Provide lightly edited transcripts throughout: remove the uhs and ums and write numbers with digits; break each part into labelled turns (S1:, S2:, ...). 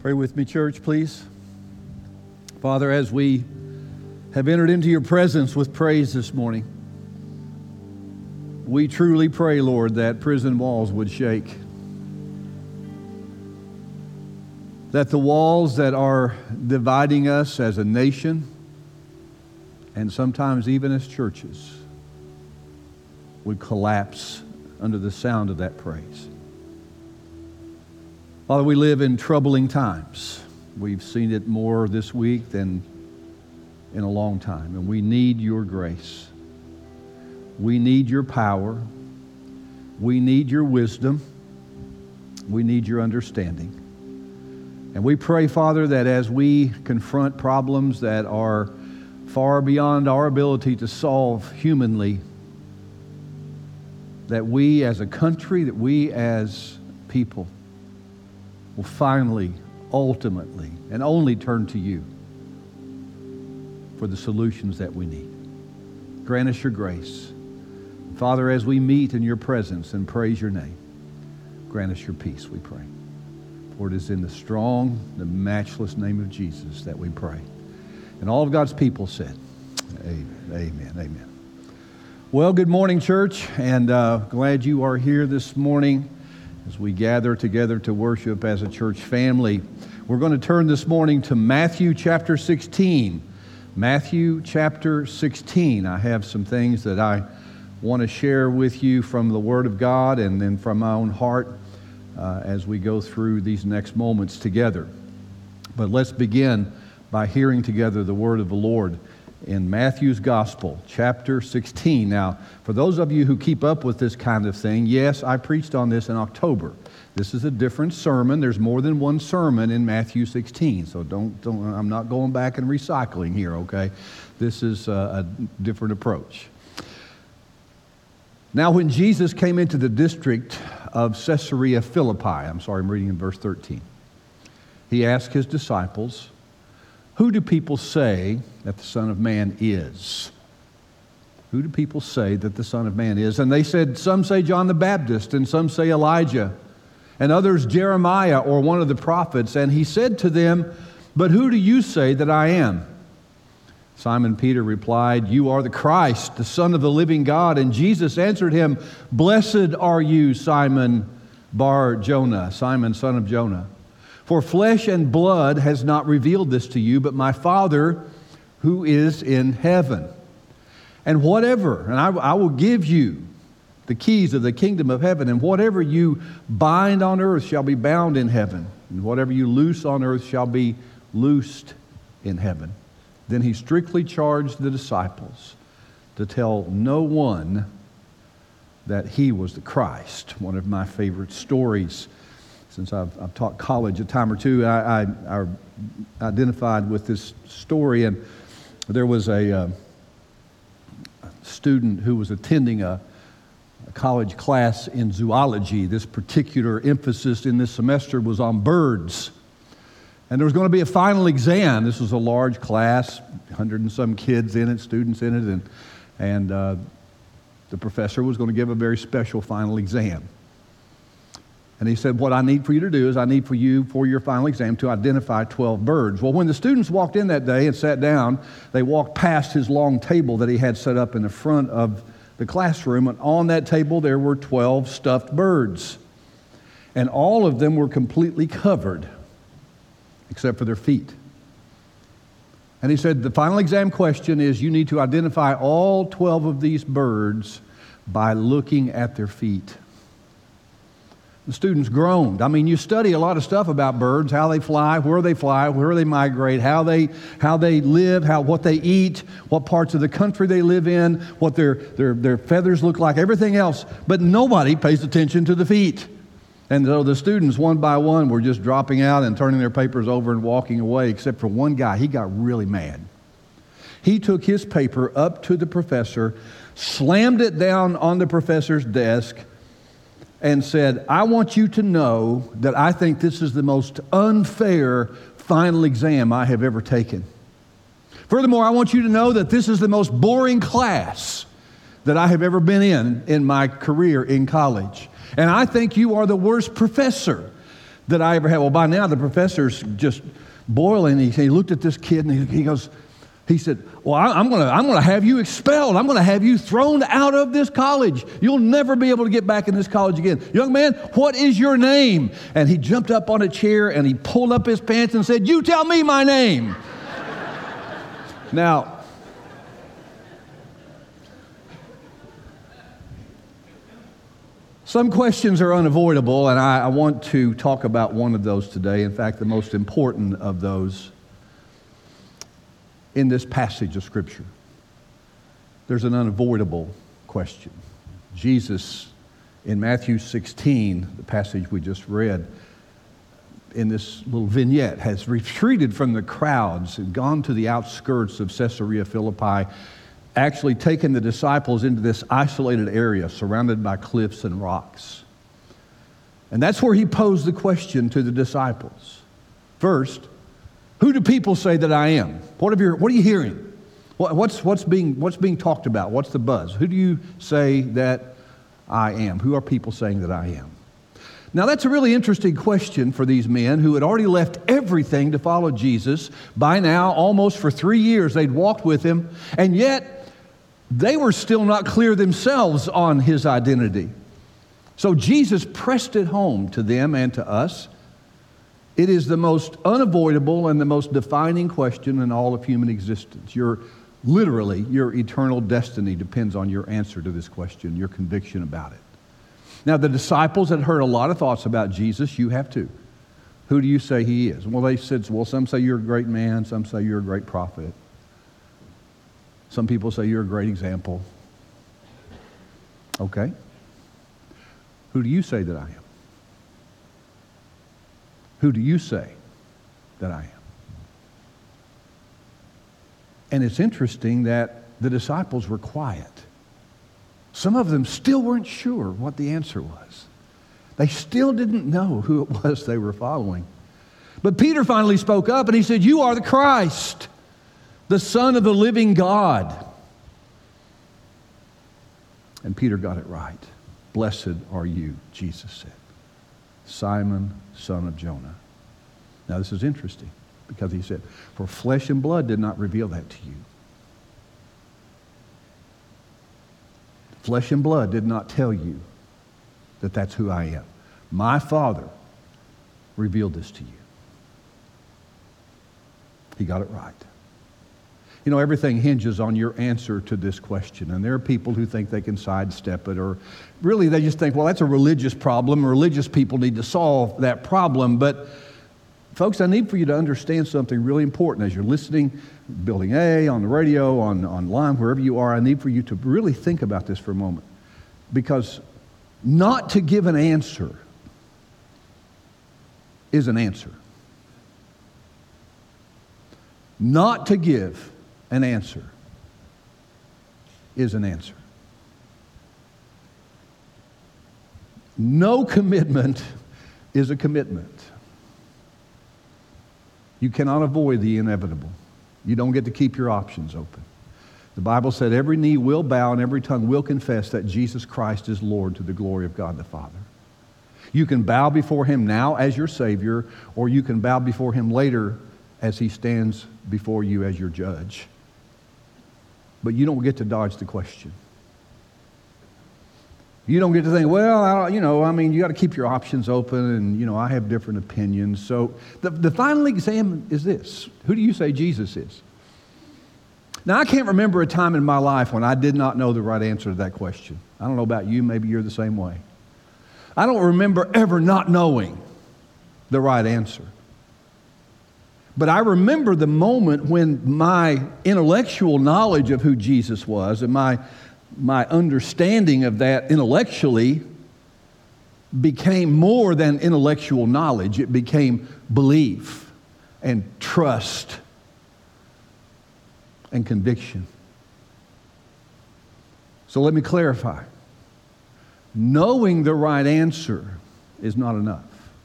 S1: Pray with me, church, please. Father, as we have entered into your presence with praise this morning, we truly pray, Lord, that prison walls would shake. That the walls that are dividing us as a nation, and sometimes even as churches, would collapse under the sound of that praise. Father, we live in troubling times. We've seen it more this week than in a long time, and we need your grace. We need your power. We need your wisdom. We need your understanding. And we pray, Father, that as we confront problems that are far beyond our ability to solve humanly, that we as a country, that we as people will finally, ultimately, and only turn to you for the solutions that we need. Grant us your grace. Father, as we meet in your presence and praise your name, grant us your peace, we pray. For it is in the strong, the matchless name of Jesus that we pray. And all of God's people said, amen, amen. Well, good morning, church, and glad you are here this morning as we gather together to worship as a church family. We're going to turn this morning to Matthew chapter 16. Matthew chapter 16. I have some things that I want to share with you from the Word of God and then from my own heart as we go through these next moments together. But let's begin by hearing together the Word of the Lord in Matthew's Gospel, chapter 16. Now, for those of you who keep up with this kind of thing, yes, I preached on this in October. This is a different sermon. There's more than one sermon in Matthew 16, so don't I'm not going back and recycling here, okay? This is a different approach. Now, when Jesus came into the district of Caesarea Philippi, I'm reading in verse 13, he asked his disciples, "Who do people say that the Son of Man is?" Who do people say that the Son of Man is? And they said, some say John the Baptist, and some say Elijah, and others Jeremiah or one of the prophets. And he said to them, "But who do you say that I am?" Simon Peter replied, "You are the Christ, the Son of the living God." And Jesus answered him, "Blessed are you, Simon Bar-Jonah," Simon, son of Jonah. "For flesh and blood has not revealed this to you, but my Father who is in heaven. And I will give you the keys of the kingdom of heaven, and whatever you bind on earth shall be bound in heaven, and whatever you loose on earth shall be loosed in heaven." Then he strictly charged the disciples to tell no one that he was the Christ. One of my favorite stories. Since I've taught college a time or two, I identified with this story. And there was a student who was attending a college class in zoology. This particular emphasis in this semester was on birds. And there was going to be a final exam. This was a large class, 100 and some kids in it, students in it, and the professor was going to give a very special final exam. And he said, "What I need for you to do is I need for you, for your final exam, to identify 12 birds." Well, when the students walked in that day and sat down, they walked past his long table that he had set up in the front of the classroom, and on that table there were 12 stuffed birds. And all of them were completely covered, except for their feet. And he said, the final exam question is you need to identify all 12 of these birds by looking at their feet. The students groaned. I mean, you study a lot of stuff about birds, how they fly, where they migrate, how they live, what they eat, what parts of the country they live in, what their feathers look like, everything else. But nobody pays attention to the feet. And so the students, one by one, were just dropping out and turning their papers over and walking away, except for one guy. He got really mad. He took his paper up to the professor, slammed it down on the professor's desk, and said, "I want you to know that I think this is the most unfair final exam I have ever taken. Furthermore, I want you to know that this is the most boring class that I have ever been in my career in college. And I think you are the worst professor that I ever had. Well, by now the professor's just boiling. He looked at this kid and he said, well, I'm going to have you expelled. I'm going to have you thrown out of this college. You'll never be able to get back in this college again. Young man, what is your name? And he jumped up on a chair and he pulled up his pants and said, you tell me my name. Now, some questions are unavoidable, and I want to talk about one of those today. In fact, the most important of those in this passage of Scripture. There's an unavoidable question. Jesus, in Matthew 16, the passage we just read, in this little vignette, has retreated from the crowds and gone to the outskirts of Caesarea Philippi, actually taken the disciples into this isolated area surrounded by cliffs and rocks. And that's where he posed the question to the disciples. First, who do people say that I am? What are you hearing? What's being talked about? What's the buzz? Who do you say that I am? Who are people saying that I am? Now, that's a really interesting question for these men who had already left everything to follow Jesus. By now, almost for 3 years, they'd walked with him, and yet they were still not clear themselves on his identity. So Jesus pressed it home to them and to us. It is the most unavoidable and the most defining question in all of human existence. Your eternal destiny depends on your answer to this question, your conviction about it. Now, the disciples had heard a lot of thoughts about Jesus. You have too. Who do you say he is? Well, they said, some say you're a great man. Some say you're a great prophet. Some people say you're a great example. Okay. Who do you say that I am? Who do you say that I am? And it's interesting that the disciples were quiet. Some of them still weren't sure what the answer was. They still didn't know who it was they were following. But Peter finally spoke up and he said, you are the Christ, the Son of the living God. And Peter got it right. Blessed are you, Jesus said, Simon, son of Jonah. Now this is interesting because he said, for flesh and blood did not reveal that to you. Flesh and blood did not tell you that that's who I am. My Father revealed this to you. He got it right. You know, everything hinges on your answer to this question. And there are people who think they can sidestep it, or really they just think, well, that's a religious problem. Religious people need to solve that problem. But folks, I need for you to understand something really important as you're listening, Building A, on the radio, online, wherever you are. I need for you to really think about this for a moment. Because not to give an answer is an answer. Not to give an answer is an answer. No commitment is a commitment. You cannot avoid the inevitable. You don't get to keep your options open. The Bible said every knee will bow and every tongue will confess that Jesus Christ is Lord to the glory of God the Father. You can bow before him now as your Savior, or you can bow before him later as he stands before you as your judge. But you don't get to dodge the question. You don't get to think, well, you got to keep your options open, and, I have different opinions. So the final exam is this. Who do you say Jesus is? Now, I can't remember a time in my life when I did not know the right answer to that question. I don't know about you. Maybe you're the same way. I don't remember ever not knowing the right answer. But I remember the moment when my intellectual knowledge of who Jesus was and my understanding of that intellectually became more than intellectual knowledge. It became belief and trust and conviction. So let me clarify. Knowing the right answer is not enough.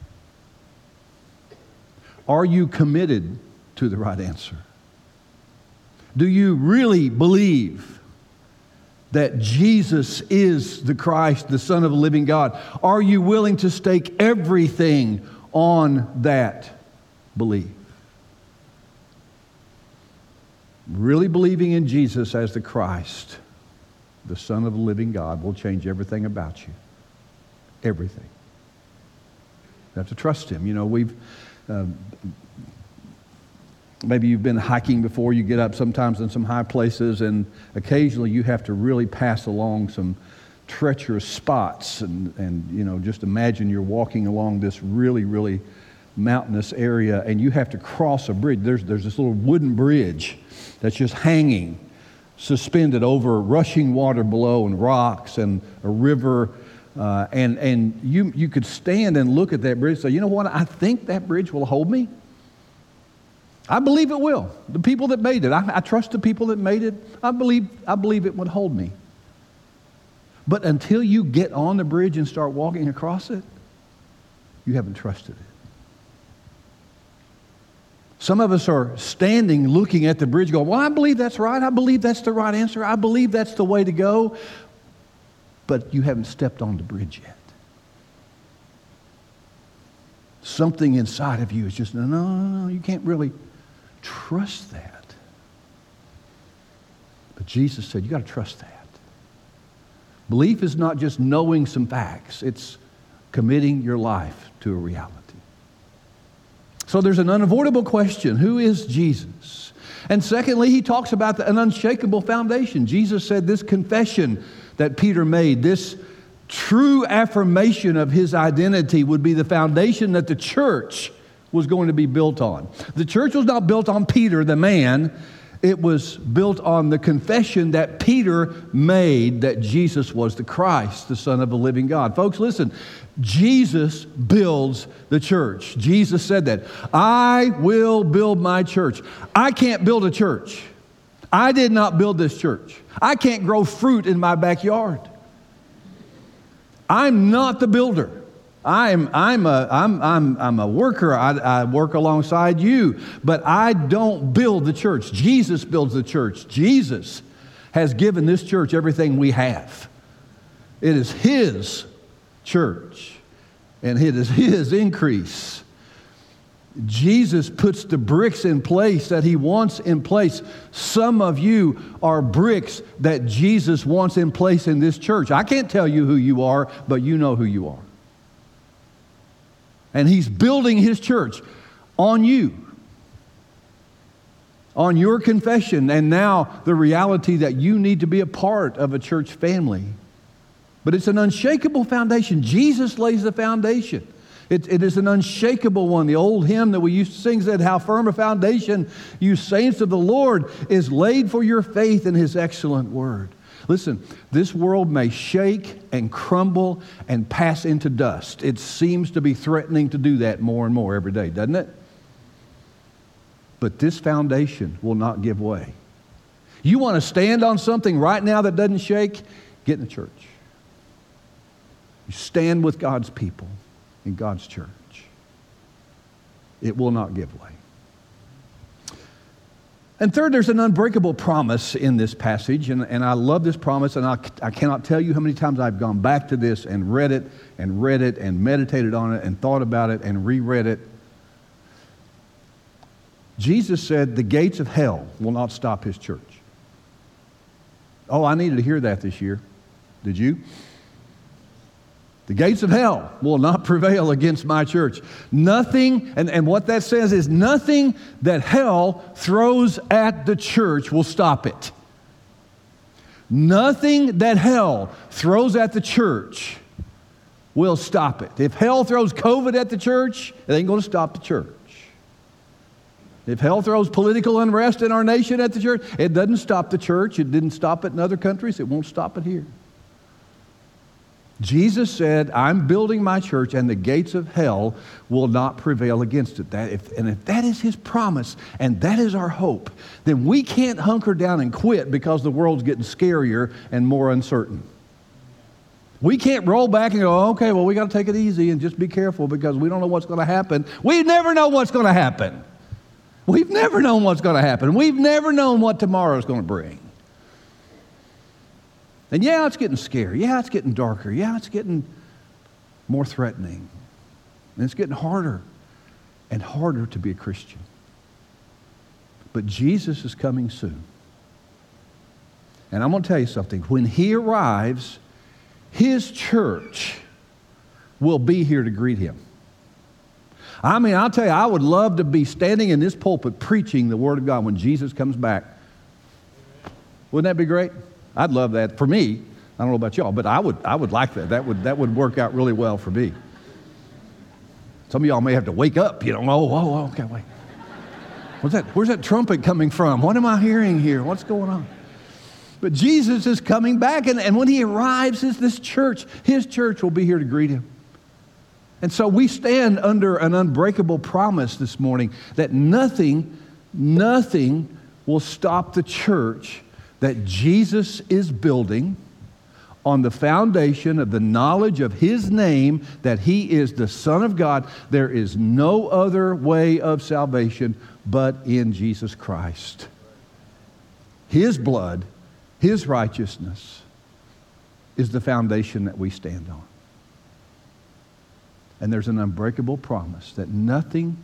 S1: Are you committed to the right answer? Do you really believe that Jesus is the Christ, the Son of the living God? Are you willing to stake everything on that belief. Really believing in Jesus as the Christ, the Son of the living God, will change everything about you. Everything. You have to trust Him. You know, maybe you've been hiking before. You get up sometimes in some high places, and occasionally you have to really pass along some treacherous spots. And you know, just imagine you're walking along this really, really mountainous area, and you have to cross a bridge. There's this little wooden bridge that's just hanging, suspended over rushing water below and rocks and a river. And you could stand and look at that bridge and say, you know what, I think that bridge will hold me. I believe it will. The people that made it, I trust the people that made it. I believe it would hold me. But until you get on the bridge and start walking across it, you haven't trusted it. Some of us are standing looking at the bridge going, well, I believe that's right. I believe that's the right answer. I believe that's the way to go. But you haven't stepped on the bridge yet. Something inside of you is just, no, you can't really trust that. But Jesus said, you got to trust that. Belief is not just knowing some facts. It's committing your life to a reality. So there's an unavoidable question. Who is Jesus? And secondly, he talks about an unshakable foundation. Jesus said this confession that Peter made, this true affirmation of his identity, would be the foundation that the church was going to be built on. The church was not built on Peter, the man. It was built on the confession that Peter made that Jesus was the Christ, the Son of the living God. Folks, listen, Jesus builds the church. Jesus said that. I will build my church. I can't build a church. I did not build this church. I can't grow fruit in my backyard. I'm not the builder. I'm a worker. I work alongside you, but I don't build the church. Jesus builds the church. Jesus has given this church everything we have. It is His church, and it is His increase. Jesus puts the bricks in place that He wants in place. Some of you are bricks that Jesus wants in place in this church. I can't tell you who you are, but you know who you are. And He's building His church on you, on your confession, and now the reality that you need to be a part of a church family. But it's an unshakable foundation. Jesus lays the foundation. It is an unshakable one. The old hymn that we used to sing said, how firm a foundation, you saints of the Lord, is laid for your faith in His excellent word. Listen, this world may shake and crumble and pass into dust. It seems to be threatening to do that more and more every day, doesn't it? But this foundation will not give way. You want to stand on something right now that doesn't shake? Get in the church. You stand with God's people in God's church. It will not give way. And third, there's an unbreakable promise in this passage, and I love this promise, and I cannot tell you how many times I've gone back to this and read it and meditated on it and thought about it and reread it. Jesus said the gates of hell will not stop His church. Oh, I needed to hear that this year. Did you? The gates of hell will not prevail against my church. Nothing, and what that says is nothing that hell throws at the church will stop it. Nothing that hell throws at the church will stop it. If hell throws COVID at the church, it ain't going to stop the church. If hell throws political unrest in our nation at the church, it doesn't stop the church. It didn't stop it in other countries. It won't stop it here. Jesus said, I'm building my church and the gates of hell will not prevail against it. If that is His promise and that is our hope, then we can't hunker down and quit because the world's getting scarier and more uncertain. We can't roll back and go, okay, well, we got to take it easy and just be careful because we don't know what's going to happen. We never know what's going to happen. We've never known what's going to happen. We've never known what tomorrow's going to bring. And yeah, it's getting scary. Yeah, it's getting darker. Yeah, it's getting more threatening. And it's getting harder and harder to be a Christian. But Jesus is coming soon. And I'm going to tell you something. When he arrives, his church will be here to greet him. I mean, I'll tell you, I would love to be standing in this pulpit preaching the Word of God when Jesus comes back. Wouldn't that be great? I'd love that. For me, I don't know about y'all, but I would like that. That would work out really well for me. Some of y'all may have to wake up, okay, wait. Where's that trumpet coming from? What am I hearing here? What's going on? But Jesus is coming back, and when he arrives, his church will be here to greet him. And so we stand under an unbreakable promise this morning that nothing will stop the church that Jesus is building on the foundation of the knowledge of his name, that he is the Son of God. There is no other way of salvation but in Jesus Christ. His blood, his righteousness is the foundation that we stand on. And there's an unbreakable promise that nothing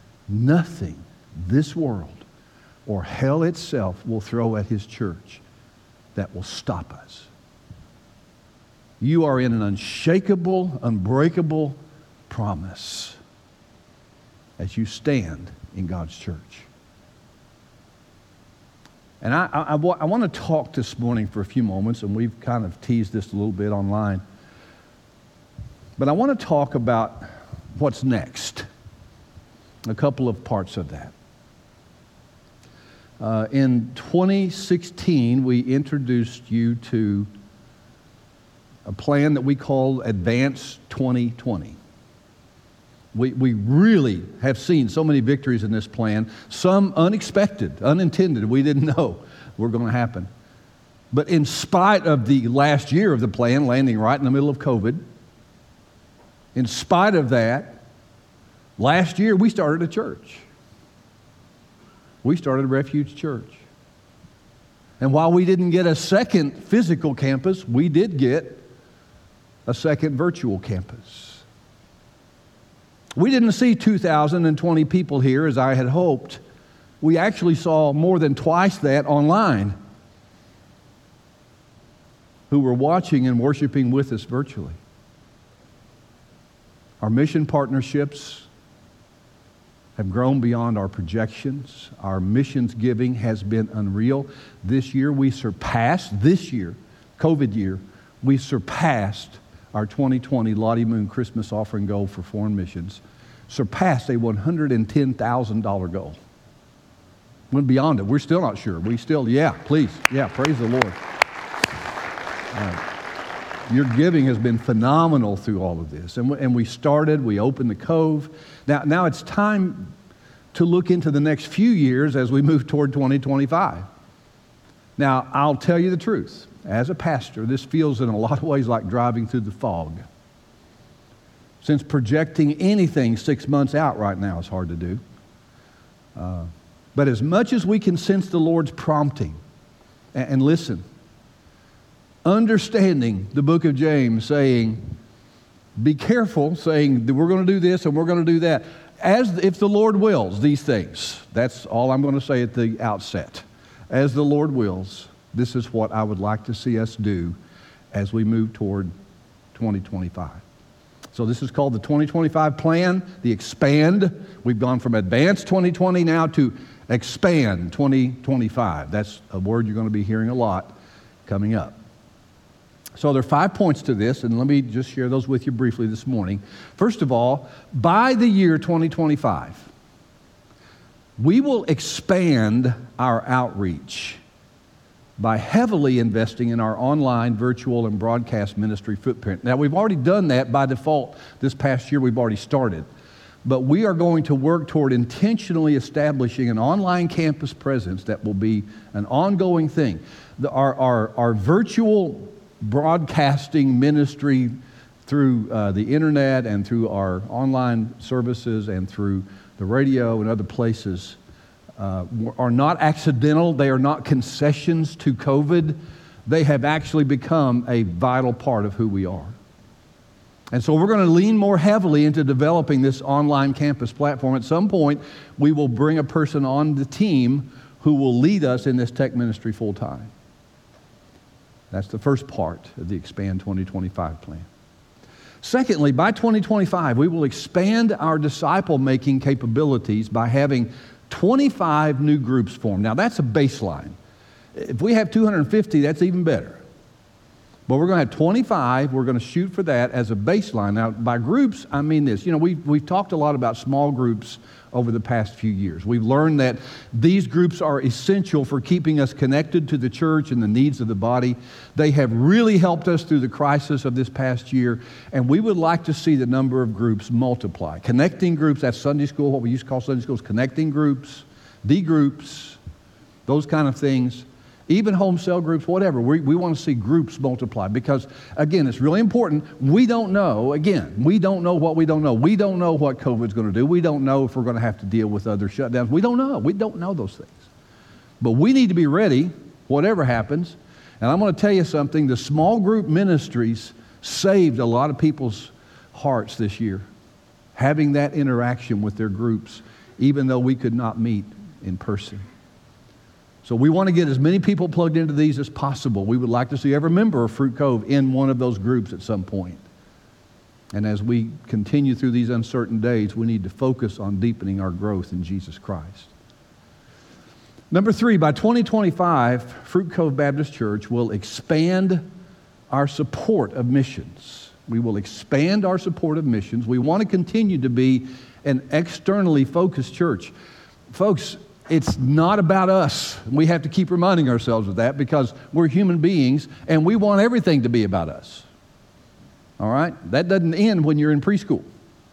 S1: this world or hell itself will throw at his church that will stop us. You are in an unshakable, unbreakable promise as you stand in God's church. And I want to talk this morning for a few moments, and we've kind of teased this a little bit online. But I want to talk about what's next, a couple of parts of that. In 2016, we introduced you to a plan that we call Advance 2020. We really have seen so many victories in this plan, some unexpected, unintended, we didn't know were going to happen. But in spite of the last year of the plan landing right in the middle of COVID, in spite of that, last year we started a church. We started a Refuge Church. And while we didn't get a second physical campus, we did get a second virtual campus. We didn't see 2,020 people here as I had hoped. We actually saw more than twice that online who were watching and worshiping with us virtually. Our mission partnerships have grown beyond our projections. Our missions giving has been unreal. This year, COVID year, we surpassed our 2020 Lottie Moon Christmas offering goal for foreign missions, surpassed a $110,000 goal. Went beyond it. We're still not sure. Praise the Lord. Your giving has been phenomenal through all of this. And we opened the Cove. Now it's time to look into the next few years as we move toward 2025. Now, I'll tell you the truth. As a pastor, this feels in a lot of ways like driving through the fog. Since projecting anything 6 months out right now is hard to do. But as much as we can sense the Lord's prompting, and listen, understanding the book of James saying, be careful, saying that we're going to do this and we're going to do that, as if the Lord wills these things. That's all I'm going to say at the outset. As the Lord wills, this is what I would like to see us do as we move toward 2025. So this is called the 2025 plan, the Expand. We've gone from Advance 2020 now to Expand 2025. That's a word you're going to be hearing a lot coming up. So there are 5 points to this, and let me just share those with you briefly this morning. First of all, by the year 2025, we will expand our outreach by heavily investing in our online, virtual, and broadcast ministry footprint. Now, we've already done that by default. This past year, we've already started. But we are going to work toward intentionally establishing an online campus presence that will be an ongoing thing. Our virtual broadcasting ministry through the internet and through our online services and through the radio and other places are not accidental. They are not concessions to COVID. They have actually become a vital part of who we are. And so we're going to lean more heavily into developing this online campus platform. At some point, we will bring a person on the team who will lead us in this tech ministry full time. That's the first part of the Expand 2025 plan. Secondly, by 2025, we will expand our disciple-making capabilities by having 25 new groups formed. Now, that's a baseline. If we have 250, that's even better. But we're going to have 25. We're going to shoot for that as a baseline. Now, by groups, I mean this. You know, we've talked a lot about small groups over the past few years. We've learned that these groups are essential for keeping us connected to the church and the needs of the body. They have really helped us through the crisis of this past year, and we would like to see the number of groups multiply. Connecting groups, that's Sunday school, what we used to call Sunday schools, connecting groups, D groups, those kind of things. Even home cell groups, whatever. We want to see groups multiply because, again, it's really important. We don't know, again, we don't know what we don't know. We don't know what COVID's going to do. We don't know if we're going to have to deal with other shutdowns. We don't know. We don't know those things. But we need to be ready, whatever happens. And I'm going to tell you something. The small group ministries saved a lot of people's hearts this year, having that interaction with their groups, even though we could not meet in person. So we want to get as many people plugged into these as possible. We would like to see every member of Fruit Cove in one of those groups at some point. And as we continue through these uncertain days, we need to focus on deepening our growth in Jesus Christ. Number 3, by 2025, Fruit Cove Baptist Church will expand our support of missions. We will expand our support of missions. We want to continue to be an externally focused church. Folks, it's not about us. We have to keep reminding ourselves of that because we're human beings and we want everything to be about us. All right? That doesn't end when you're in preschool.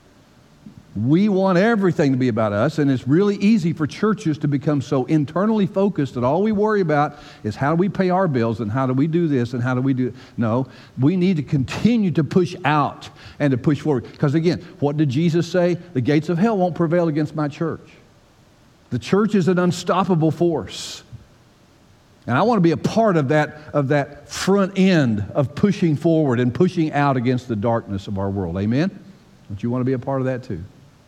S1: We want everything to be about us, and it's really easy for churches to become so internally focused that all we worry about is how do we pay our bills and how do we do this and how do we do... No, we need to continue to push out and to push forward. Because again, what did Jesus say? The gates of hell won't prevail against my church. The church is an unstoppable force. And I want to be a part of that front end of pushing forward and pushing out against the darkness of our world. Amen? Don't you want to be a part of that too?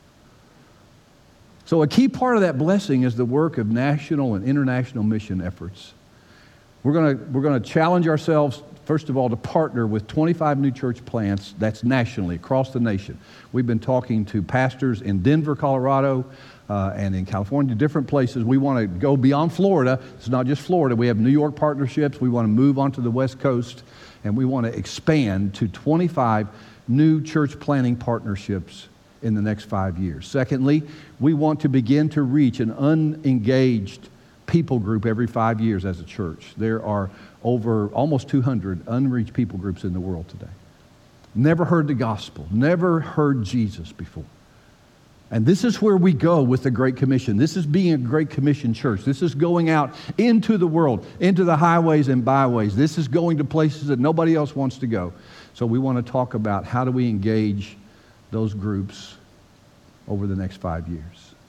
S1: So a key part of that blessing is the work of national and international mission efforts. We're going to challenge ourselves, first of all, to partner with 25 new church plants. That's nationally, across the nation. We've been talking to pastors in Denver, Colorado, and in California, different places. We want to go beyond Florida. It's not just Florida. We have New York partnerships. We want to move onto the West Coast, and we want to expand to 25 new church planting partnerships in the next 5 years. Secondly, we want to begin to reach an unengaged people group every 5 years as a church. There are over almost 200 unreached people groups in the world today. Never heard the gospel, never heard Jesus before. And this is where we go with the Great Commission. This is being a Great Commission church. This is going out into the world, into the highways and byways. This is going to places that nobody else wants to go. So we want to talk about how do we engage those groups over the next 5 years.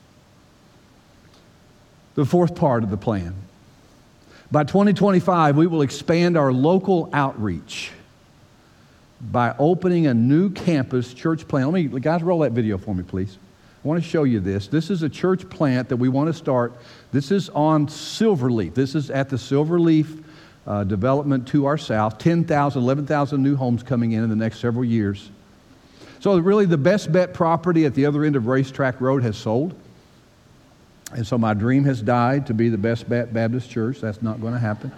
S1: The fourth part of the plan. By 2025, we will expand our local outreach by opening a new campus church plant. Guys, roll that video for me, please. I want to show you this. This is a church plant that we want to start. This is on Silverleaf. This is at the Silverleaf development to our south. 10,000, 11,000 new homes coming in the next several years. So really the Best Bet property at the other end of Racetrack Road has sold. And so my dream has died to be the Best Bet Baptist Church. That's not going to happen.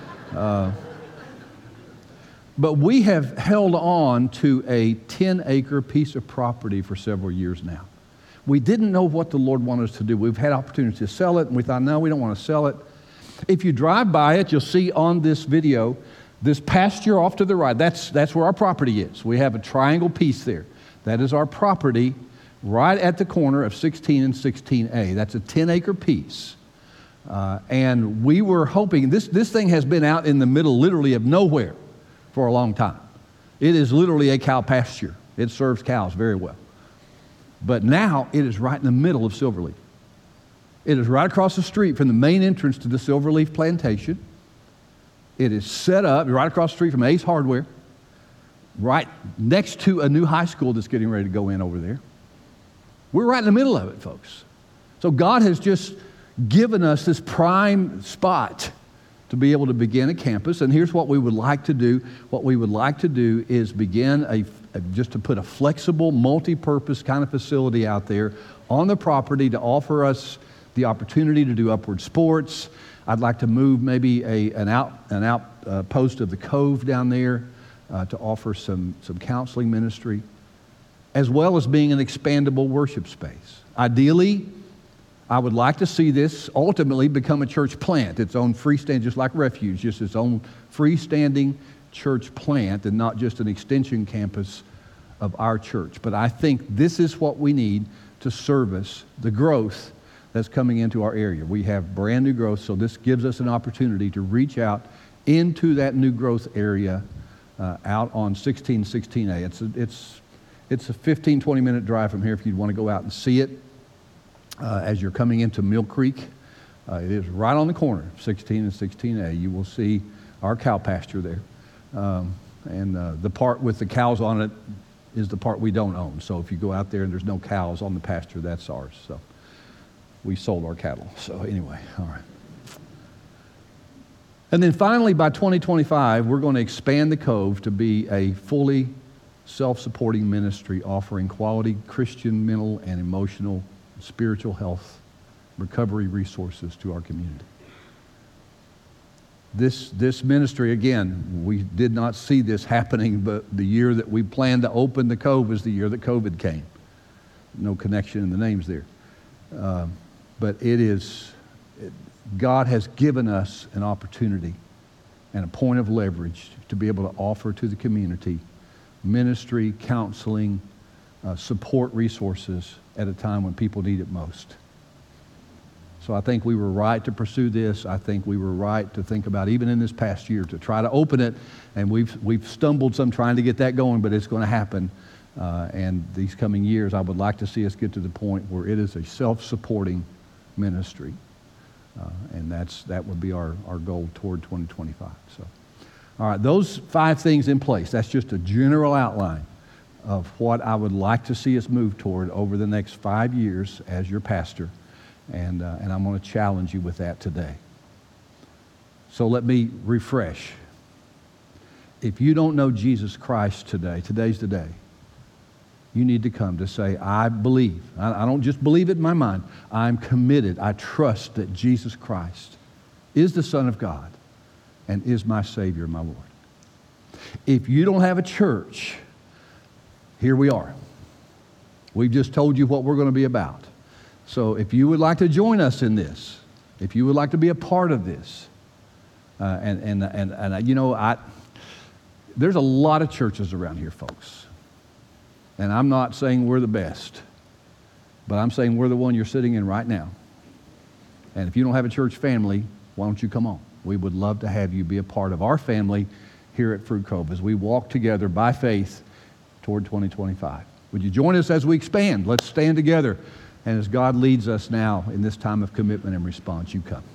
S1: But we have held on to a 10-acre piece of property for several years now. We didn't know what the Lord wanted us to do. We've had opportunities to sell it, and we thought, no, we don't want to sell it. If you drive by it, you'll see on this video, this pasture off to the right, that's where our property is. We have a triangle piece there. That is our property right at the corner of 16 and 16A. That's a 10-acre piece. And we were hoping, this thing has been out in the middle, literally of nowhere for a long time. It is literally a cow pasture. It serves cows very well. But now it is right in the middle of Silverleaf. It is right across the street from the main entrance to the Silverleaf plantation. It is set up right across the street from Ace Hardware. right next to a new high school that's getting ready to go in over there. We're right in the middle of it, folks. So God has just given us this prime spot to be able to begin a campus. And here's what we would like to do. What we would like to do is begin just to put a flexible, multi-purpose kind of facility out there on the property to offer us the opportunity to do upward sports. I'd like to move maybe an outpost of the Cove down there to offer some counseling ministry, as well as being an expandable worship space. Ideally, I would like to see this ultimately become a church plant, its own freestanding, just like Refuge, just its own freestanding church plant and not just an extension campus of our church. But I think this is what we need to service the growth that's coming into our area. We have brand new growth, so this gives us an opportunity to reach out into that new growth area out on 1616A. It's a 15, 20-minute drive from here if you'd want to go out and see it as you're coming into Mill Creek. It is right on the corner, 16 and 16A. You will see our cow pasture there. And the part with the cows on it is the part we don't own. So if you go out there and there's no cows on the pasture, that's ours. So we sold our cattle. So anyway, all right. And then finally, by 2025, we're going to expand the Cove to be a fully self-supporting ministry offering quality Christian mental and emotional, spiritual health, recovery resources to our community. This ministry, again, we did not see this happening, but the year that we planned to open the Cove is the year that COVID came. No connection in the names there. But God has given us an opportunity and a point of leverage to be able to offer to the community ministry, counseling, support resources at a time when people need it most. So I think we were right to pursue this. I think we were right to think about, even in this past year, to try to open it. And we've stumbled some trying to get that going, but it's going to happen. And these coming years, I would like to see us get to the point where it is a self-supporting ministry. And that would be our goal toward 2025. So, all right, those 5 things in place. That's just a general outline of what I would like to see us move toward over the next 5 years as your pastor. And I'm going to challenge you with that today. So let me refresh. If you don't know Jesus Christ today, today's the day. You need to come to say, I believe. I don't just believe it in my mind. I'm committed. I trust that Jesus Christ is the Son of God and is my Savior, my Lord. If you don't have a church, here we are. We've just told you what we're going to be about. So if you would like to join us in this, if you would like to be a part of this, you know, there's a lot of churches around here, folks. And I'm not saying we're the best, but I'm saying we're the one you're sitting in right now. And if you don't have a church family, why don't you come on? We would love to have you be a part of our family here at Fruit Cove as we walk together by faith toward 2025. Would you join us as we expand? Let's stand together. And as God leads us now in this time of commitment and response, you come.